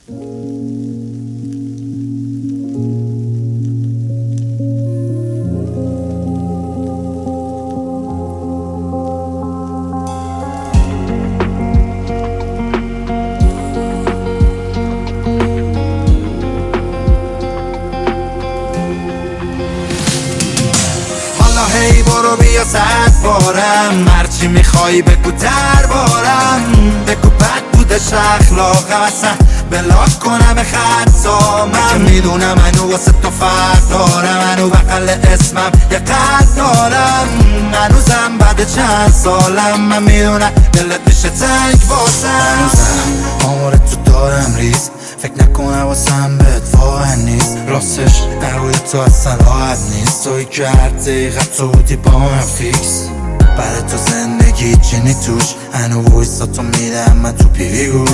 هی برو بیا 100 بارم، هرچی میخوای بگو دربارم. بگو بد بودش اخلاقم، اصلا بلاک کنم خطا. من میدونم منو واسه تو فرق دارم، منو بغل اسمم یه قد دارم. هنوزم بعد چند سالم من میدونم دلت میشه تنگ واسم. هنوزم آمار تو دارم ریز، فکر نکنم واسم بهت واقع نیست. راستش نروی تو اصلا راحت نیست، توی که هر دقیقه تو بودی با من فیکس. بعد تو زندگی چینی توش، هنو وایسا تو میدم من تو پیوی گوش.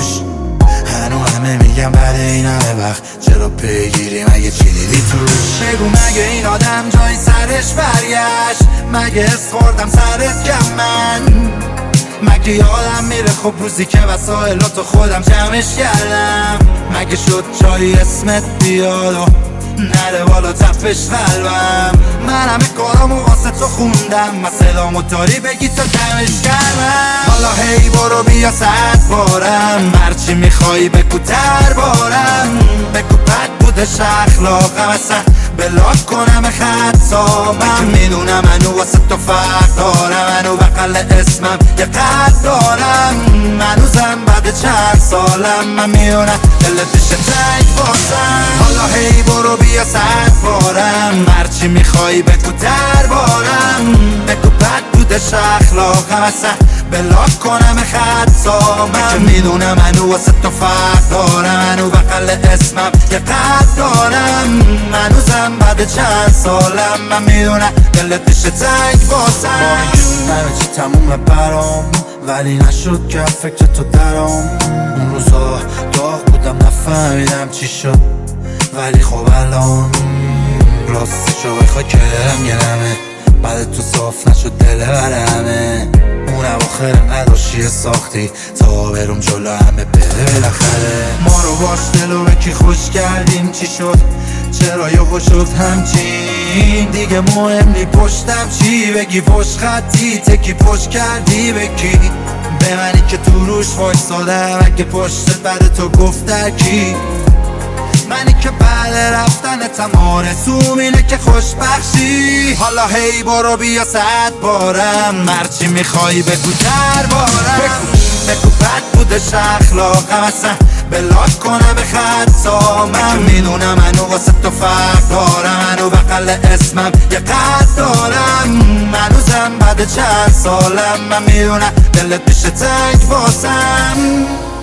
هنو همه میگم بعد این همه وقت چرا پیگیری مگه چی دیدی توش؟ بگو مگه این آدم جای سرش برگشت؟ مگه اس خوردم سرت کم من؟ مگه یادم میره خب روزی که وسایلاتو خودم جمعش کردم؟ مگه شد جایی اسمت بیاد و نره بالا تپش قلبم؟ من همه کارامو واسه تو خوندم، من صدامو داری بگی تا کمش کردم. حالا هی برو بیا 100 بارم، هرچی میخوای بگو دربارم. بگو بد بودش اخلاقم، اصلا بلاک کنم خطا. من میدونم منو واسه تو فرق دارم، منو بغل اسمم یه قد دارم. هنوزم بعد چند سالم من میدونم دلت میشه تنگ واسم. حالا هی برو بیا 100 بارم، هرچی میخوای بگو دربارم. بگو بد بودش اخلاقم، اصلا بلاک کنم خطا. من میدونم منو واسه تو فرق دارم، منو بغل اسمم یه قد دارم. هنوزم بعد چند سالم من میدونم دلت میشه تنگ واسم. همه چی تمومه برام، ولی نشد که فکر تو درام. اون روزا داغ بودم نفهمیدم چی شد، ولی خب الان راستشو بخوای که دلم گرمه. بعد تو صاف نشد دل برمه. اون اواخر نداشتی ساختی تا برم جلو همه بده بالاخره. ما رو باش دلو به کی خوش کردیم چی شد؟ چرا یهو شد همچین؟ دیگه مهم نی پشتم چی بگی، پشت خطی تکی پشت کردی بکی. به منی که تو روش وایسادم، اگه پشتت بعد تو گفت کی؟ منی که بعد رفتنتم آرزوم اینه که خوشبخشی. حالا هی برو بیا 100 بارم، هرچی میخوای بگو دربارم. بگو بد بودش اخلاقم، اصلا بلاک کنم خطا. من میدونم منو واسه تو فرق دارم، منو بغل اسمم یه قد دارم. هنوزم بعد چند سالم من میدونم دلت میشه تنگ واسم.